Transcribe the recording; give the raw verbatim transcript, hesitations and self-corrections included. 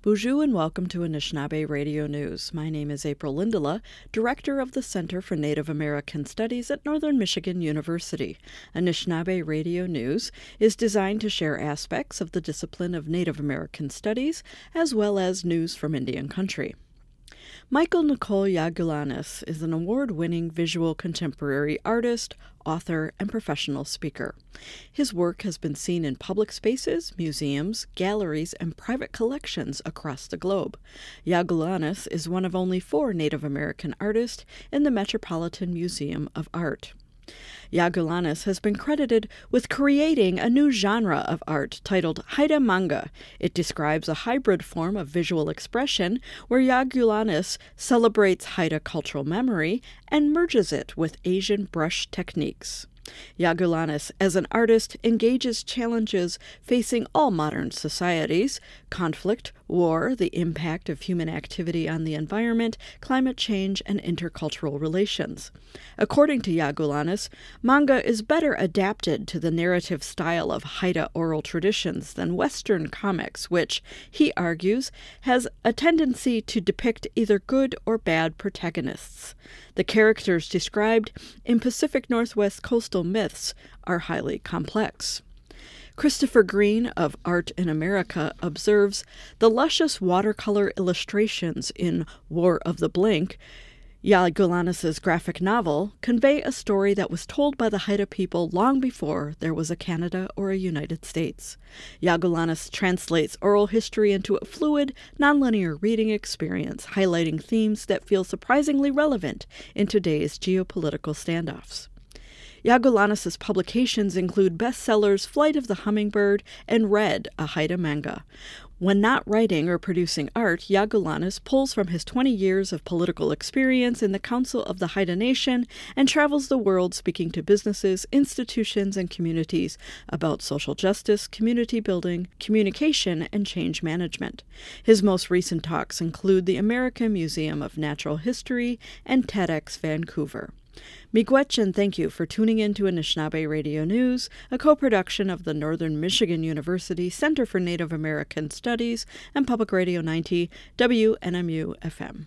Bonjour and welcome to Anishinaabe Radio News. My name is April Lindola, Director of the Center for Native American Studies at Northern Michigan University. Anishinaabe Radio News is designed to share aspects of the discipline of Native American Studies as well as news from Indian country. Michael Nicole Yagulanis is an award-winning visual contemporary artist, author, and professional speaker. His work has been seen in public spaces, museums, galleries, and private collections across the globe. Yagulanis is one of only four Native American artists in the Metropolitan Museum of Art. Yagulanis has been credited with creating a new genre of art titled Haida Manga. It describes a hybrid form of visual expression where Yagulanis celebrates Haida cultural memory and merges it with Asian brush techniques. Yagulanis, as an artist, engages challenges facing all modern societies: conflict, war, the impact of human activity on the environment, climate change, and intercultural relations. According to Yagulanis, manga is better adapted to the narrative style of Haida oral traditions than Western comics, which, he argues, has a tendency to depict either good or bad protagonists. The characters described in Pacific Northwest coastal myths are highly complex. Christopher Green of Art in America observes the luscious watercolor illustrations in War of the Blink, Yagulanis' graphic novel, convey a story that was told by the Haida people long before there was a Canada or a United States. Yagulanis translates oral history into a fluid, nonlinear reading experience, highlighting themes that feel surprisingly relevant in today's geopolitical standoffs. Yagulanis' publications include bestsellers Flight of the Hummingbird and Red, a Haida manga. When not writing or producing art, Yagulanis pulls from his twenty years of political experience in the Council of the Haida Nation and travels the world speaking to businesses, institutions, and communities about social justice, community building, communication, and change management. His most recent talks include the American Museum of Natural History and TEDx Vancouver. Miigwech, and thank you for tuning in to Anishinaabe Radio News, a co-production of the Northern Michigan University Center for Native American Studies and Public Radio ninety W N M U F M.